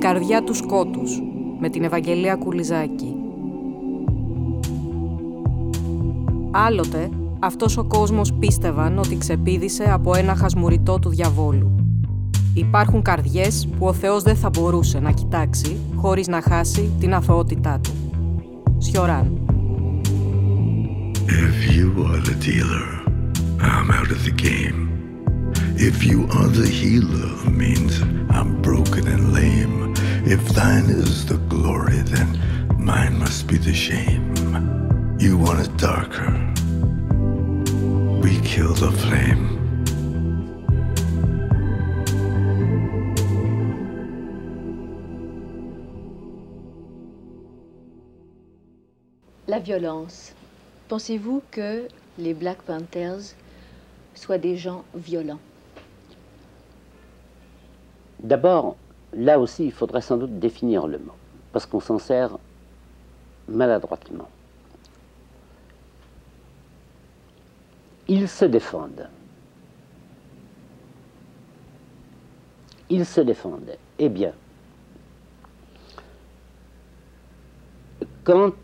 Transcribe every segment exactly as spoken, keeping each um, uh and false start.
καρδιά του σκότους, με την Ευαγγελία Κουλιζάκη. Άλλοτε, αυτός ο κόσμος πίστευαν ότι ξεπήδησε από ένα χασμουριτό του διαβόλου. Υπάρχουν καρδιές που ο Θεός δεν θα μπορούσε να κοιτάξει χωρίς να χάσει την αθωότητά του. Σιωράν. If you are the dealer, I'm out of the game. If you are the healer, means I'm broken and lame. If thine is the glory, then mine must be the shame. You want it darker, we kill the flame. La violence. Pensez-vous que les Black Panthers soient des gens violents? D'abord, là aussi, il faudrait sans doute définir le mot, parce qu'on s'en sert maladroitement. Ils se défendent. Ils se défendent. Eh bien, quand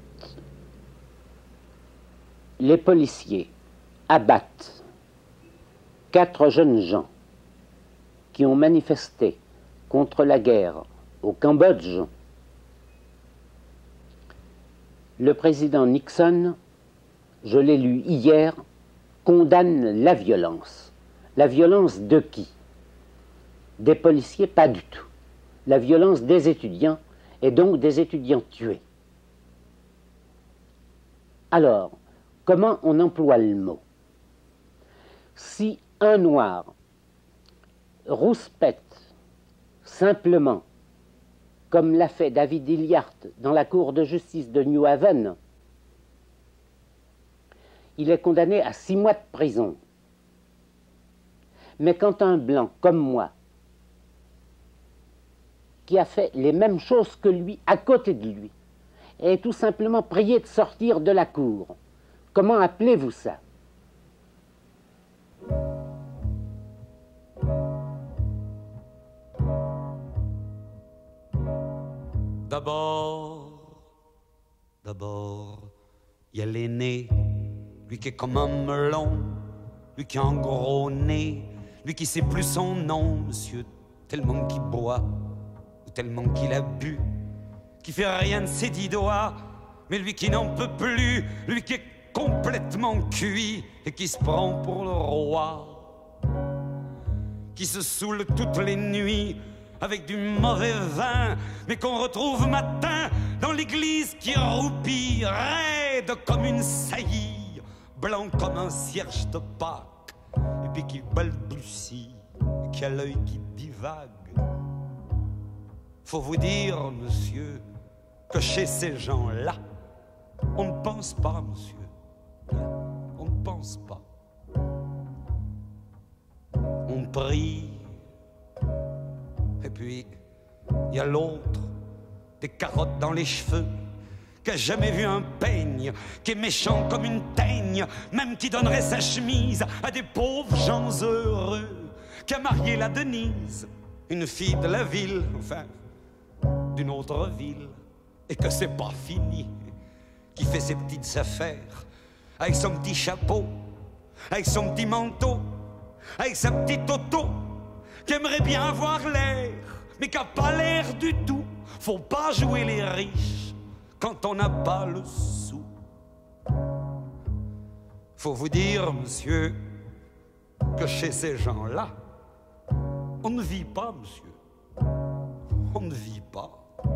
les policiers abattent quatre jeunes gens qui ont manifesté contre la guerre au Cambodge, le président Nixon, je l'ai lu hier, condamne la violence. La violence de qui? Des policiers? Pas du tout. La violence des étudiants, et donc des étudiants tués. Alors, comment on emploie le mot? Si un noir rouspète simplement, comme l'a fait David Hilliard dans la cour de justice de New Haven, il est condamné à six mois de prison. Mais quand un blanc comme moi, qui a fait les mêmes choses que lui, à côté de lui, est tout simplement prié de sortir de la cour, comment appelez-vous ça? D'abord, d'abord, il y a l'aîné, lui qui est comme un melon, lui qui a un gros nez, lui qui sait plus son nom, monsieur, tellement qu'il boit, ou tellement qu'il a bu, qui fait rien de ses dix doigts, mais lui qui n'en peut plus, lui qui est complètement cuit et qui se prend pour le roi, qui se saoule toutes les nuits avec du mauvais vin, mais qu'on retrouve matin dans l'église qui roupit, raide comme une saillie, blanc comme un cierge de Pâques, et puis qui balbutie, et qui a l'œil qui divague. Faut vous dire, monsieur, que chez ces gens-là, on ne pense pas, monsieur. On ne pense pas. On prie. Et puis, il y a l'autre, des carottes dans les cheveux, qui a jamais vu un peigne, qui est méchant comme une teigne, même qui donnerait sa chemise à des pauvres gens heureux, qui a marié la Denise, une fille de la ville, enfin, d'une autre ville, et que c'est pas fini, qui fait ses petites affaires, avec son petit chapeau, avec son petit manteau, avec sa petite auto, qui aimerait bien avoir l'air, mais qui n'a pas l'air du tout. Faut pas jouer les riches quand on n'a pas le sou. Faut vous dire, monsieur, que chez ces gens-là, on ne vit pas, monsieur. On ne vit pas.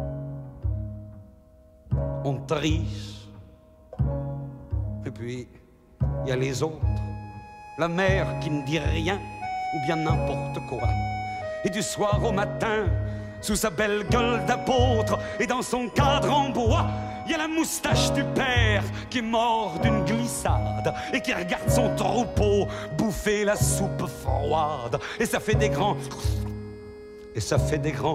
On triche. Et puis, il y a les autres. La mère qui ne dit rien, ou bien n'importe quoi. Et du soir au matin, sous sa belle gueule d'apôtre et dans son cadre en bois, il y a la moustache du père qui est mort d'une glissade et qui regarde son troupeau bouffer la soupe froide. Et ça fait des grands... Et ça fait des grands...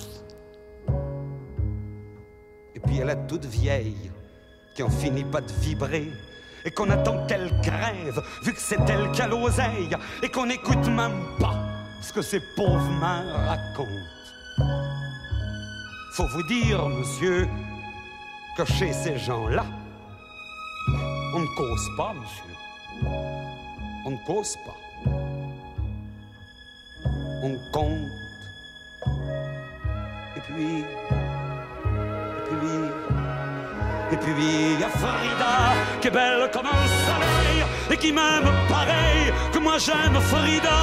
Et puis il y a la toute vieille qui en finit pas de vibrer et qu'on attend qu'elle crève, vu que c'est elle qui a l'oseille, et qu'on n'écoute même pas ce que ces pauvres mains racontent. faut vous dire, monsieur, que chez ces gens-là, on ne cause pas, monsieur. On ne cause pas. On compte. Et puis, et puis, et puis, il y a Frida qui est belle comme un soleil et qui m'aime pareil que moi j'aime Frida.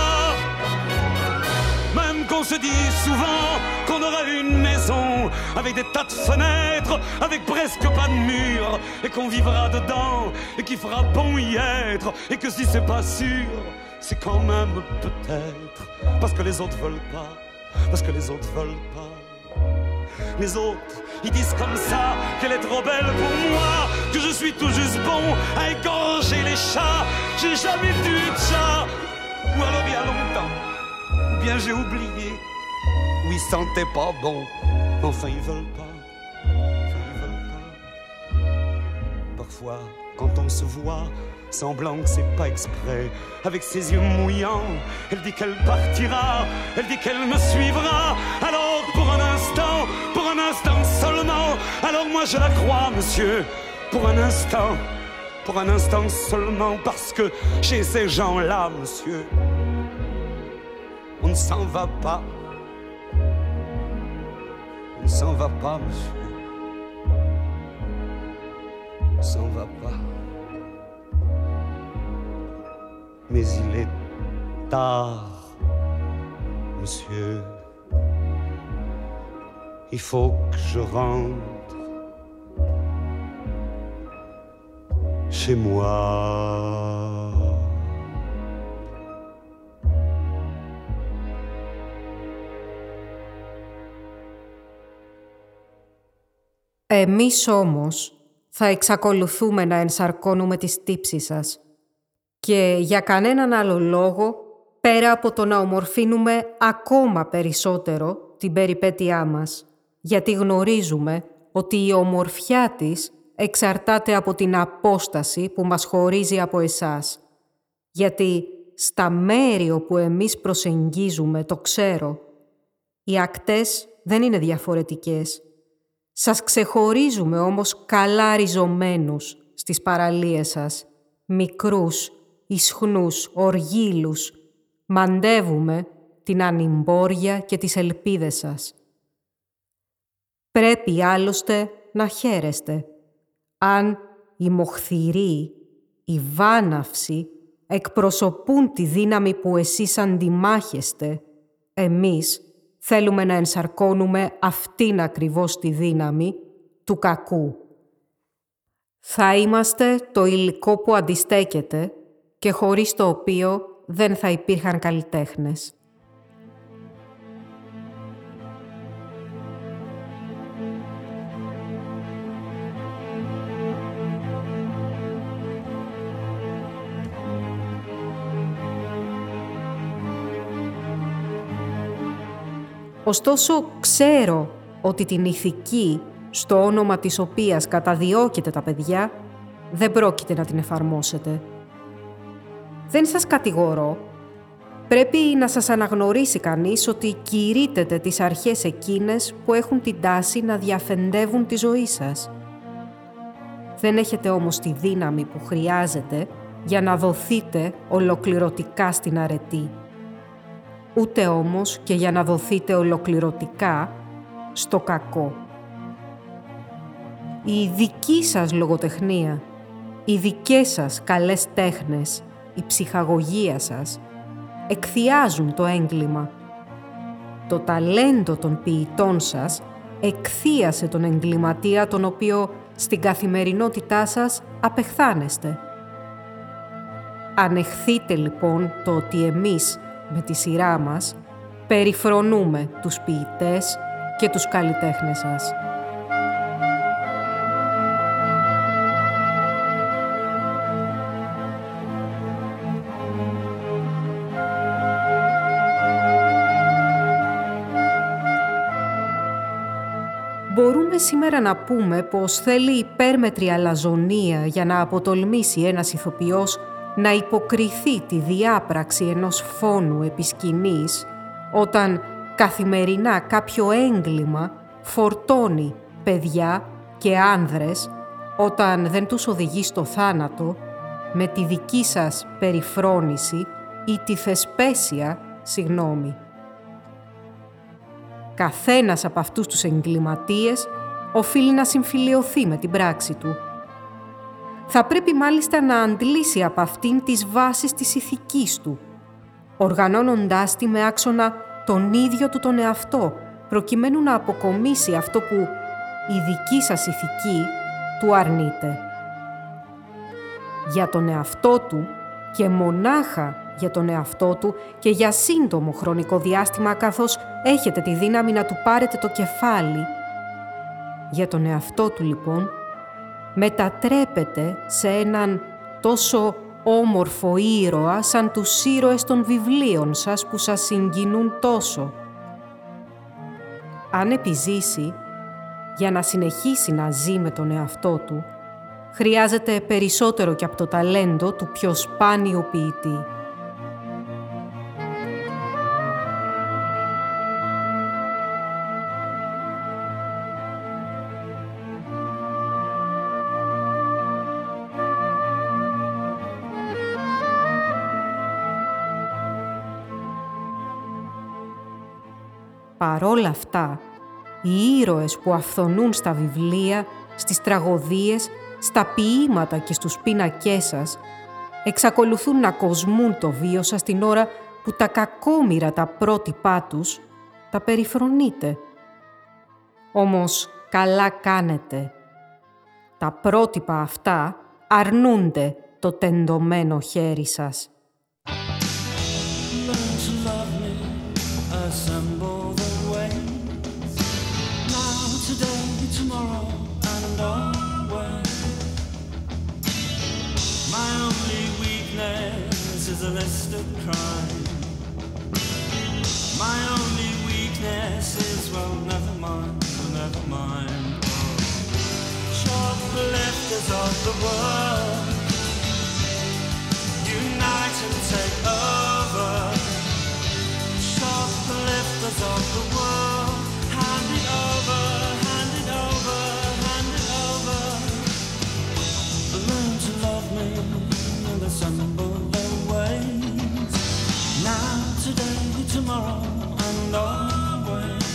Même qu'on se dit souvent qu'on aura une maison avec des tas de fenêtres, avec presque pas de murs, et qu'on vivra dedans et qu'il fera bon y être, et que si c'est pas sûr, c'est quand même peut-être parce que les autres veulent pas, parce que les autres veulent pas. Les autres, ils disent comme ça qu'elle est trop belle pour moi, que je suis tout juste bon à égorger les chats. J'ai jamais tué de chat, ou alors il y a longtemps, ou bien j'ai oublié, ou ils sentaient pas bon. Enfin ils veulent pas, enfin ils veulent pas. Parfois, quand on se voit, semblant que c'est pas exprès, avec ses yeux mouillants, elle dit qu'elle partira, elle dit qu'elle me suivra. Alors pour un instant, pour un instant seulement, alors moi je la crois, monsieur, pour un instant, pour un instant seulement, parce que chez ces gens-là, monsieur, on ne s'en va pas, on ne s'en va pas, monsieur, on ne s'en va pas. Mais il est tard, monsieur. Il faut que je rentre chez moi. Εμείς όμως θα εξακολουθούμε να ενσαρκώνουμε τις τύψεις σας. Και για κανέναν άλλο λόγο, πέρα από το να ομορφύνουμε ακόμα περισσότερο την περιπέτειά μας, γιατί γνωρίζουμε ότι η ομορφιά της εξαρτάται από την απόσταση που μας χωρίζει από εσάς. Γιατί στα μέρη όπου εμείς προσεγγίζουμε, το ξέρω, οι ακτές δεν είναι διαφορετικές. Σας ξεχωρίζουμε όμως καλά ριζωμένους στις παραλίες σας, μικρούς, ισχνούς, οργίλους, μαντεύουμε την ανυμπόρια και τις ελπίδες σας. Πρέπει άλλωστε να χαίρεστε, αν οι μοχθηροί, οι βάναυσοι εκπροσωπούν τη δύναμη που εσείς αντιμάχεστε, εμείς θέλουμε να ενσαρκώνουμε αυτήν ακριβώς τη δύναμη του κακού. Θα είμαστε το υλικό που αντιστέκεται και χωρίς το οποίο δεν θα υπήρχαν καλλιτέχνες. Ωστόσο, ξέρω ότι την ηθική, στο όνομα της οποίας καταδιώκετε τα παιδιά, δεν πρόκειται να την εφαρμόσετε. Δεν σας κατηγορώ. Πρέπει να σας αναγνωρίσει κανείς ότι κηρύττετε τις αρχές εκείνες που έχουν την τάση να διαφεντεύουν τη ζωή σας. Δεν έχετε όμως τη δύναμη που χρειάζεται για να δοθείτε ολοκληρωτικά στην αρετή. Ούτε όμως και για να δοθείτε ολοκληρωτικά στο κακό. Η δική σας λογοτεχνία, οι δικές σας καλές τέχνες, η ψυχαγωγία σας, εκθιάζουν το έγκλημα. Το ταλέντο των ποιητών σας εκθίασε τον εγκληματία τον οποίο στην καθημερινότητά σας απεχθάνεστε. Ανεχθείτε λοιπόν το ότι εμείς με τη σειρά μας περιφρονούμε τους ποιητές και τους καλλιτέχνες σας. Μπορούμε σήμερα να πούμε πως θέλει υπέρμετρη αλαζονία για να αποτολμήσει ένας ηθοποιός να υποκριθεί τη διάπραξη ενός φόνου επί σκηνής, όταν καθημερινά κάποιο έγκλημα φορτώνει παιδιά και άνδρες όταν δεν τους οδηγεί στο θάνατο με τη δική σας περιφρόνηση ή τη θεσπέσια συγγνώμη. Καθένας από αυτούς τους εγκληματίες οφείλει να συμφιλιωθεί με την πράξη του. Θα πρέπει μάλιστα να αντλήσει από αυτήν τις βάσεις της ηθικής του, οργανώνοντάς τη με άξονα τον ίδιο του τον εαυτό, προκειμένου να αποκομίσει αυτό που η δική σας ηθική του αρνείται. Για τον εαυτό του και μονάχα για τον εαυτό του και για σύντομο χρονικό διάστημα, καθώς έχετε τη δύναμη να του πάρετε το κεφάλι. Για τον εαυτό του, λοιπόν, μετατρέπεται σε έναν τόσο όμορφο ήρωα σαν τους ήρωες των βιβλίων σας που σας συγκινούν τόσο. Αν επιζήσει, για να συνεχίσει να ζει με τον εαυτό του, χρειάζεται περισσότερο και από το ταλέντο του πιο σπάνιου ποιητή. Παρόλα αυτά, οι ήρωες που αυθονούν στα βιβλία, στις τραγωδίες, στα ποίηματα και στους πίνακές σας, εξακολουθούν να κοσμούν το βίο σας την ώρα που τα κακόμοιρα τα πρότυπά τους τα περιφρονείτε. Όμως καλά κάνετε. Τα πρότυπα αυτά αρνούνται το τεντωμένο χέρι σας. A list of crime. My only weakness is, well, never mind, never mind. Shoplifters of the world, unite and take over. Shoplifters of the world, hand it over, hand it over, hand it over. Learn to love me and assemble. Now, today, tomorrow, and always.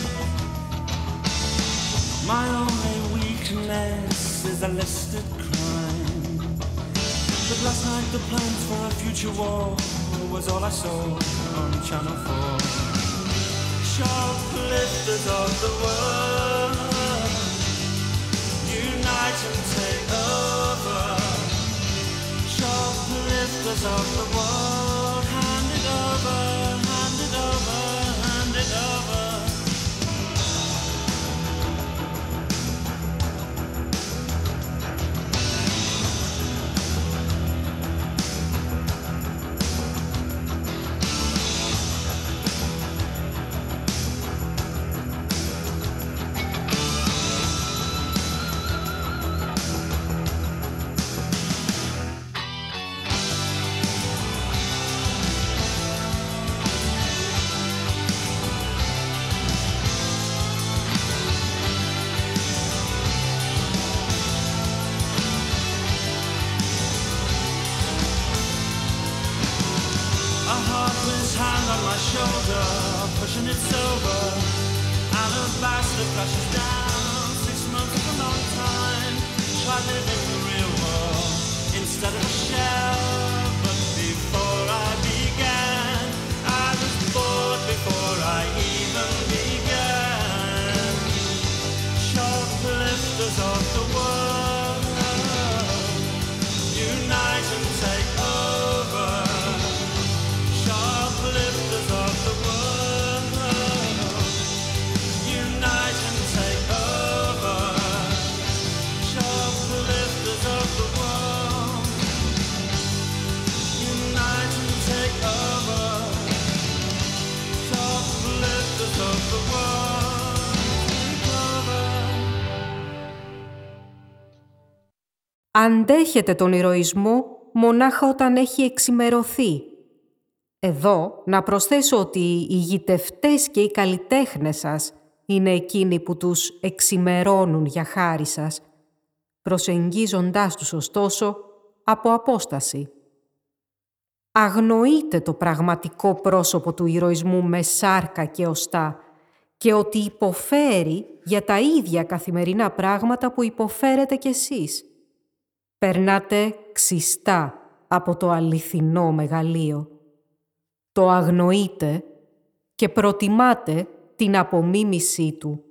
My only weakness is a listed crime. But last night the plans for a future war was all I saw on Channel four. Shoplifters of the world, unite and take over. Shoplifters of the world, hand it over, hand it over, hand it over. Shoulder, pushing it sober. Alabaster flashes down. Six months is a long time. Try living the real world instead of a shell. But before I began, I was bored before I even began. Shoplifters of the world, unite and take over. Shoplifters of the world, unite and take over. Shoplifters of the world, unite and take over. Shoplifters of the world, take over. Αντέχετε τον ηρωισμό μονάχα όταν έχει εξημερωθεί. Εδώ να προσθέσω ότι οι γητευτές και οι καλλιτέχνες σας, είναι εκείνοι που τους εξημερώνουν για χάρη σας, προσεγγίζοντάς τους ωστόσο από απόσταση. Αγνοείτε το πραγματικό πρόσωπο του ηρωισμού με σάρκα και οστά και ότι υποφέρει για τα ίδια καθημερινά πράγματα που υποφέρετε κι εσείς. Περνάτε ξιστά από το αληθινό μεγαλείο. Το αγνοείτε και προτιμάτε την απομίμησή του.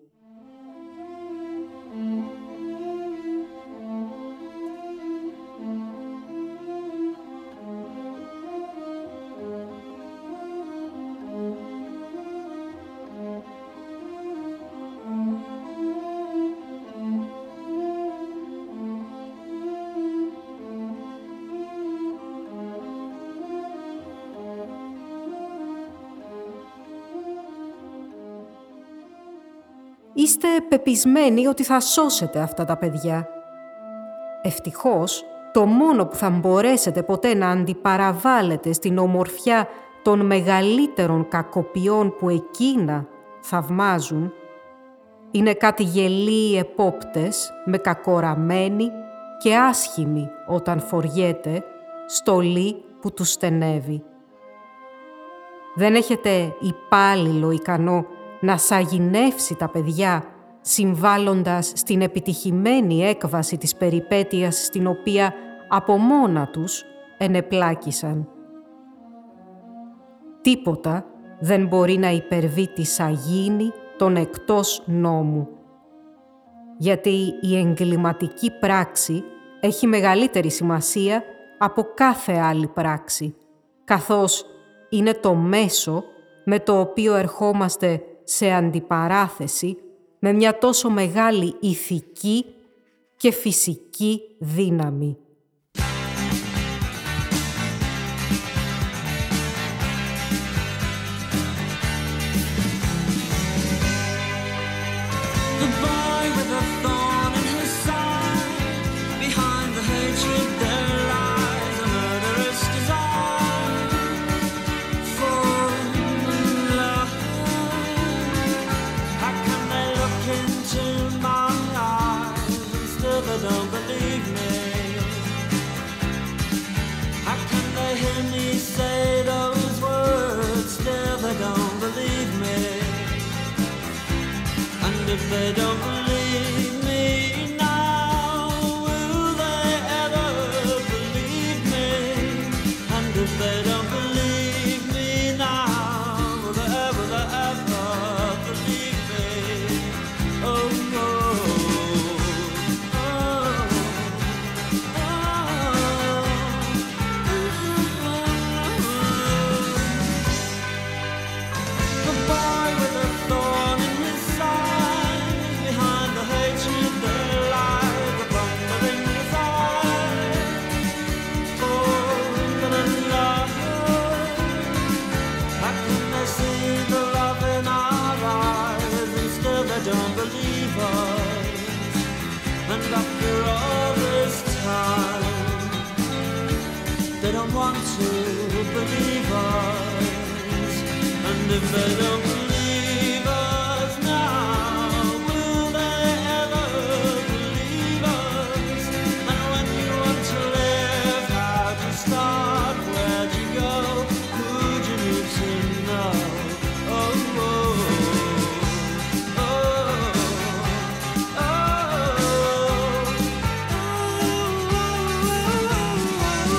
Είστε πεπισμένοι ότι θα σώσετε αυτά τα παιδιά. Ευτυχώς, το μόνο που θα μπορέσετε ποτέ να αντιπαραβάλλετε στην ομορφιά των μεγαλύτερων κακοποιών που εκείνα θαυμάζουν, είναι κάτι γελοί επόπτες με κακοραμένη και άσχημη όταν φοριέται στολή που τους στενεύει. Δεν έχετε υπάλληλο ικανό να σαγηνεύσει τα παιδιά, συμβάλλοντας στην επιτυχημένη έκβαση της περιπέτειας στην οποία από μόνα τους ενεπλάκησαν. Τίποτα δεν μπορεί να υπερβεί τη σαγίνη των εκτός νόμου. Γιατί η εγκληματική πράξη έχει μεγαλύτερη σημασία από κάθε άλλη πράξη, καθώς είναι το μέσο με το οποίο ερχόμαστε σε αντιπαράθεση με μια τόσο μεγάλη ηθική και φυσική δύναμη. If they don't believe me now, will they ever believe me? And if they don't believe me now, will they ever, will they ever believe me? Oh, no. Oh, oh, oh. The boy with a thorn in his side, behind the hatred there lies a thundering desire for infinite love. How can they see the love in our eyes and still they don't believe us? And after all this time, they don't want to believe us. And if they don't believe us now, will they ever believe us? And when you want to live, how'd you start? Where'd you go? Who'd you need to know? Oh, oh, oh, oh,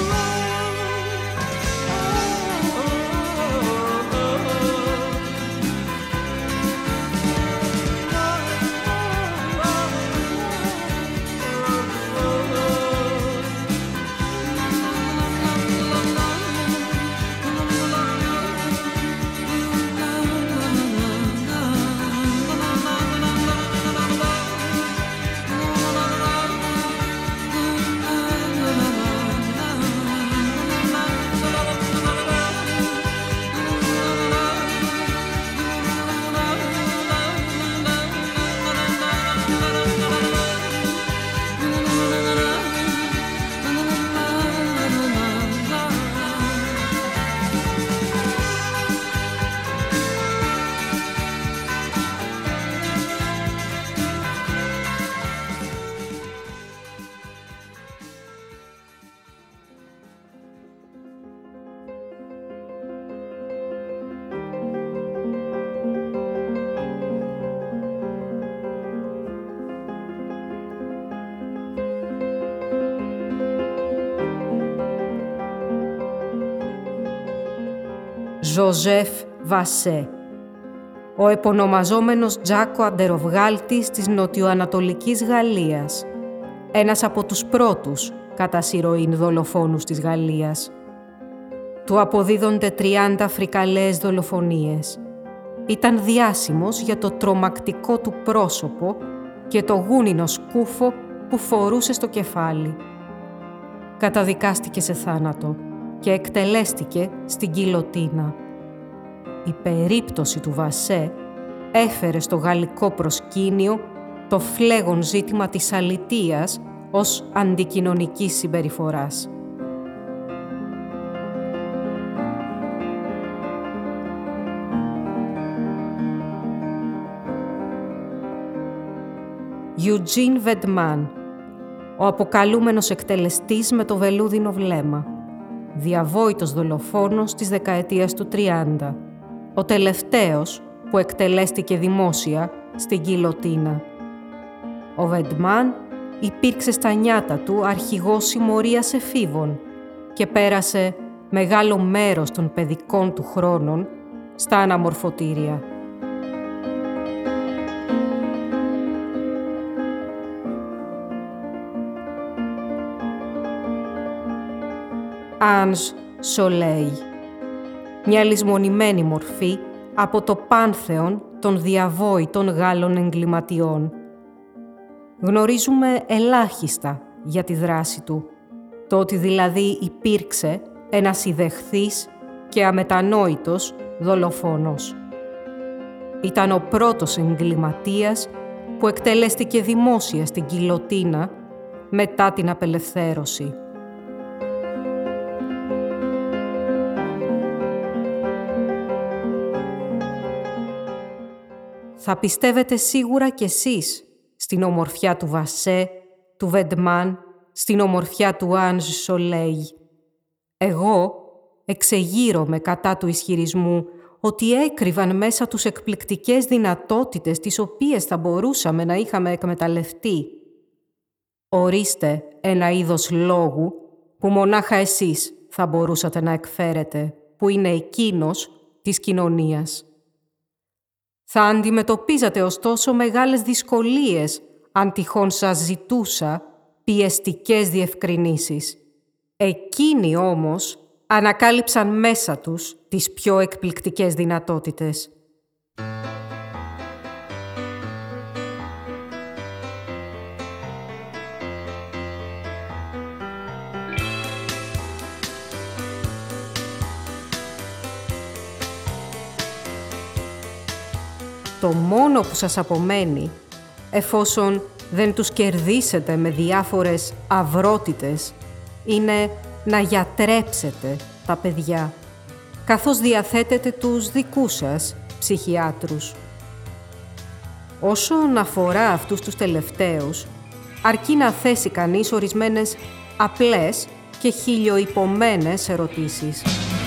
oh, oh, oh. Ζωζέφ Βασέ, ο επωνομαζόμενος Τζάκο Αντεροβγάλτης της νοτιοανατολικής Γαλλίας, ένας από τους πρώτους κατά σειροήν δολοφόνους της Γαλλίας. Του αποδίδονται τριάντα φρικαλαίες δολοφονίες. Ήταν διάσημος για το τρομακτικό του πρόσωπο και το γούνινο σκούφο που φορούσε στο κεφάλι. Καταδικάστηκε σε θάνατο και εκτελέστηκε στην γκιλοτίνα. Η περίπτωση του Βασέ έφερε στο γαλλικό προσκήνιο το φλέγον ζήτημα της αλητείας ως αντικοινωνικής συμπεριφοράς. Eugene Vedman, ο αποκαλούμενος εκτελεστής με το βελούδινο βλέμμα, διαβόητος δολοφόνος της δεκαετίας του τριάντα, ο τελευταίος που εκτελέστηκε δημόσια στην γκιλοτίνα. Ο Βεντμάν υπήρξε στα νιάτα του αρχηγός συμμορίας εφήβων και πέρασε μεγάλο μέρος των παιδικών του χρόνων στα αναμορφωτήρια. Ange Soleil, μια λησμονημένη μορφή από το πάνθεον των διαβόητων Γάλλων εγκληματιών. Γνωρίζουμε ελάχιστα για τη δράση του, το ότι δηλαδή υπήρξε ένας ιδεχθής και αμετανόητος δολοφόνος. Ήταν ο πρώτος εγκληματίας που εκτελέστηκε δημόσια στην γκιλοτίνα μετά την απελευθέρωση. Θα πιστεύετε σίγουρα κι εσείς στην ομορφιά του Βασέ, του Βεντμάν, στην ομορφιά του Ange Soleil. Εγώ εξεγείρομαι κατά του ισχυρισμού ότι έκρυβαν μέσα τους εκπληκτικές δυνατότητες τις οποίες θα μπορούσαμε να είχαμε εκμεταλλευτεί. Ορίστε ένα είδος λόγου που μονάχα εσείς θα μπορούσατε να εκφέρετε, που είναι εκείνος της κοινωνίας. Θα αντιμετωπίζατε ωστόσο μεγάλες δυσκολίες αν τυχόν σας ζητούσα πιεστικές διευκρινήσεις. Εκείνοι όμως ανακάλυψαν μέσα τους τις πιο εκπληκτικές δυνατότητες. Το μόνο που σας απομένει, εφόσον δεν τους κερδίσετε με διάφορες αυρότητες, είναι να γιατρέψετε τα παιδιά, καθώς διαθέτετε τους δικούς σας ψυχιάτρους. Όσον αφορά αυτούς τους τελευταίους, αρκεί να θέσει κανείς ορισμένες απλές και χιλιοϊπωμένες ερωτήσεις.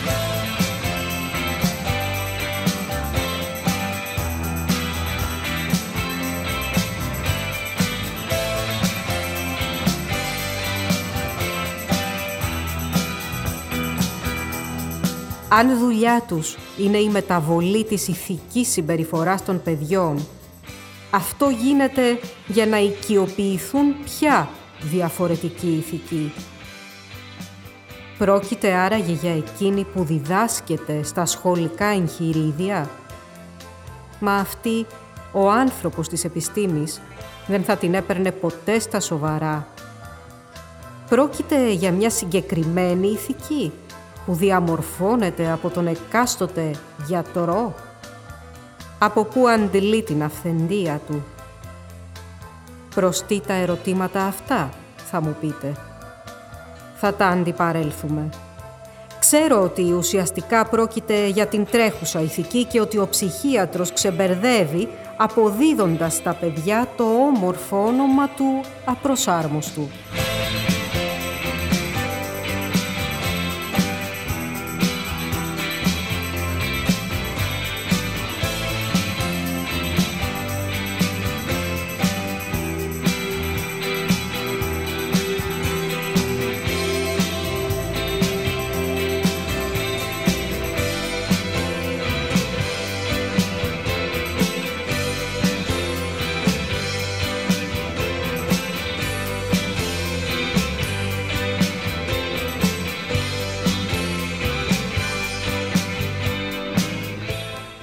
Αν δουλειά τους είναι η μεταβολή της ηθικής συμπεριφοράς των παιδιών, αυτό γίνεται για να οικειοποιηθούν πια διαφορετική ηθική. Πρόκειται άραγε για εκείνη που διδάσκεται στα σχολικά εγχειρίδια. Μα αυτή ο άνθρωπος της επιστήμης δεν θα την έπαιρνε ποτέ στα σοβαρά. Πρόκειται για μια συγκεκριμένη ηθική που διαμορφώνεται από τον εκάστοτε γιατρό. Από πού αντιλεί την αυθεντία του? Προς τι τα ερωτήματα αυτά, θα μου πείτε. Θα τα αντιπαρέλθουμε. Ξέρω ότι ουσιαστικά πρόκειται για την τρέχουσα ηθική και ότι ο ψυχίατρος ξεμπερδεύει αποδίδοντας στα παιδιά το όμορφο όνομα του απροσάρμοστου.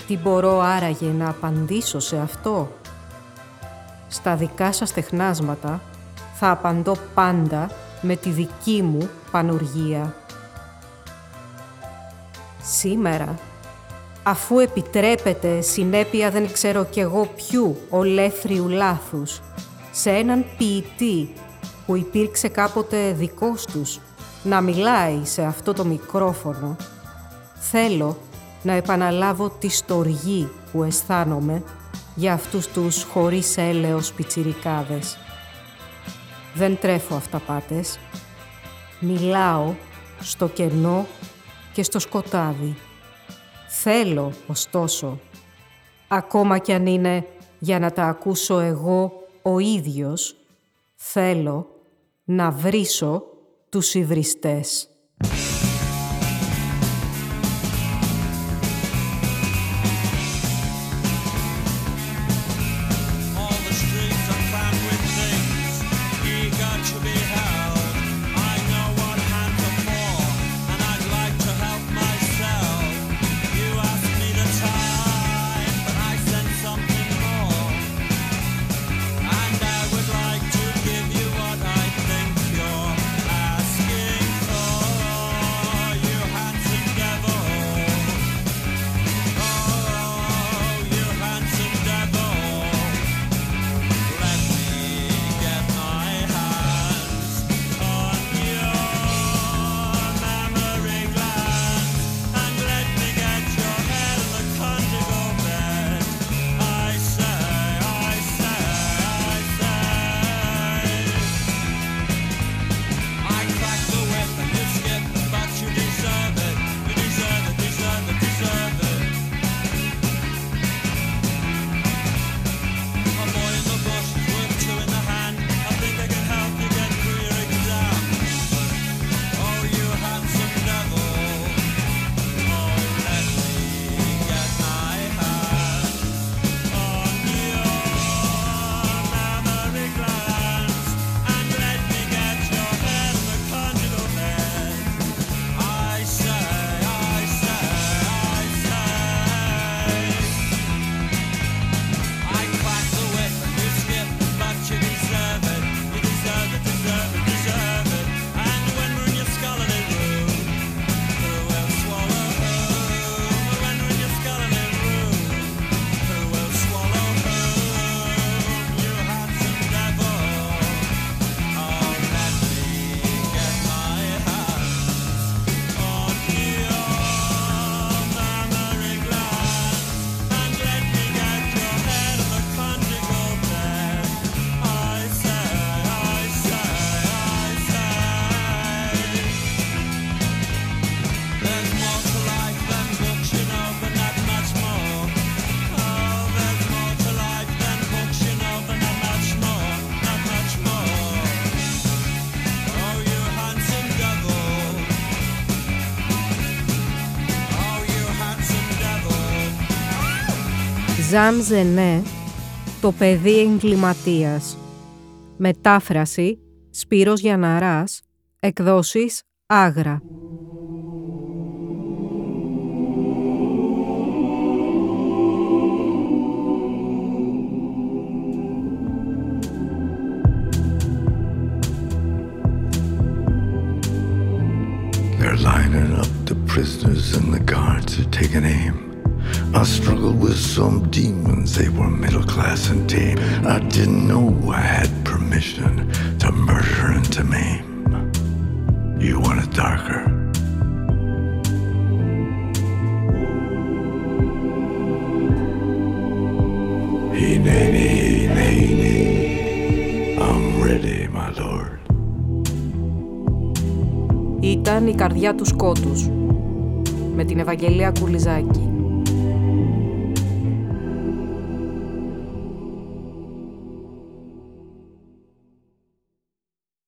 Τι μπορώ άραγε να απαντήσω σε αυτό? Στα δικά σας τεχνάσματα θα απαντώ πάντα με τη δική μου πανουργία. Σήμερα, αφού επιτρέπεται συνέπεια δεν ξέρω κι εγώ ποιου ολέθριου λάθους, σε έναν ποιητή που υπήρξε κάποτε δικός τους να μιλάει σε αυτό το μικρόφωνο, θέλω να επαναλάβω τη στοργή που αισθάνομαι για αυτούς τους χωρίς έλεος πιτσιρικάδες. Δεν τρέφω αυταπάτες. Μιλάω στο κενό και στο σκοτάδι. Θέλω, ωστόσο, ακόμα κι αν είναι για να τα ακούσω εγώ ο ίδιος, θέλω να βρίσω τους υβριστές. Ζαν Ζενέ, το παιδί εγκληματίας. Μετάφραση Σπύρος Γιανναράς, εκδόσεις Άγρα. They're lining up the prisoners and the guards are taking aim. I struggled with some demons, they were middle class and tame. I didn't know I had permission to murder and to maim. You want it darker? Hineni, hineni, I'm ready, my lord. Ήταν η καρδιά του σκότους, με την Ευαγγελία Κουλιζάκη.